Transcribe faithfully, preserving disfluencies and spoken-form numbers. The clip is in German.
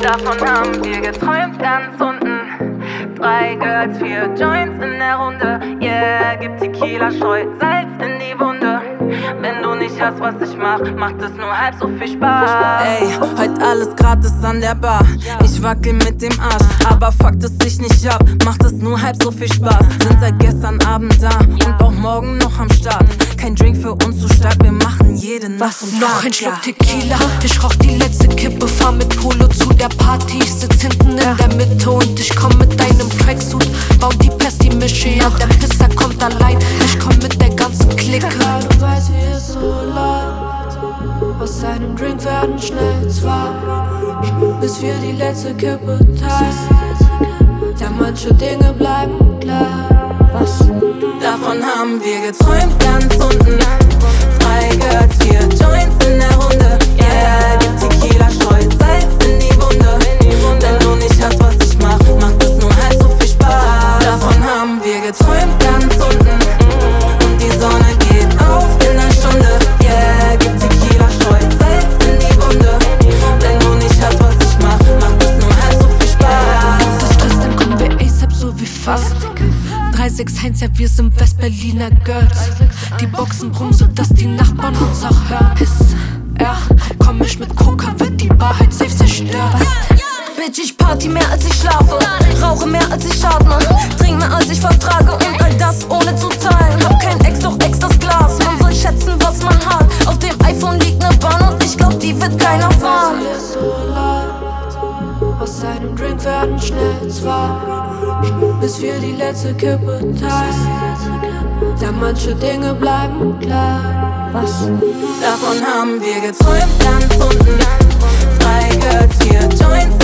Davon haben wir geträumt ganz unten. Drei Girls, vier Joints in der Runde. Yeah, gib Tequila, streut Salz in die Wunde. Wenn du nicht hast, was ich mach, macht es nur halb so viel Spaß. Ey, heute alles gratis an der Bar. Ich wackel mit dem Arsch, aber fuckt es dich nicht ab. Macht es nur halb so viel Spaß. Sind seit gestern Abend da und auch morgen noch am Start. Kein Drink für uns zu stark, wir machen jeden Nacht und Noch ein Schluck Tequila, ich rauch die letzte Kippe. Fahr mit Polo zu der Party, ich sitz hinten in der Mitte. Und ich komm mit deinem Tracksuit, bau die Pest, die Mische. Ja, der Pisser kommt allein, ich komm mit der ganzen Clique. Ja, du weißt, wie es so läuft. Aus einem Drink werden schnell zwei, bis wir die letzte Kippe teilen. Ja, manche Dinge bleiben gleich. Was? Davon haben wir geträumt ganz unten. Drei Girls, vier Joints in der Runde. Yeah, gib Tequila, streut Salz in die Wunde. Wenn du nicht hast, was ich mach, macht es nur halb so viel Spaß. Davon haben wir geträumt ganz unten. Und die Sonne geht auf in einer Stunde. Yeah, gib Tequila, streut Salz in die Wunde. Wenn du nicht hast, was ich mach, macht es nur halb so viel Spaß. Das Stress, dann kommen wir ASAP so wie fast. drei sechs eins, ja, wir sind Westberliner Girls. Die boxen rum, sodass die Nachbarn uns auch hören. Ja, komm ich mit Coca, wird die Wahrheit safe zerstört. Bitch, ich party mehr als ich schlafe, rauche mehr als ich atme, trink mehr als ich vertrage und all das ohne zu zahlen. Hab kein Ex, doch Ex das Glas. Man soll schätzen, was man hat. Auf dem iPhone liegt ne Bahn und ich glaub, die wird keiner fahren. Sie ist so laut. Aus einem Drink werden schnell zwei, bis wir die letzte Kippe teilen. Ja, manche Dinge bleiben gleich. Was? Davon haben wir geträumt ganz unten. Drei Girls, vier Joints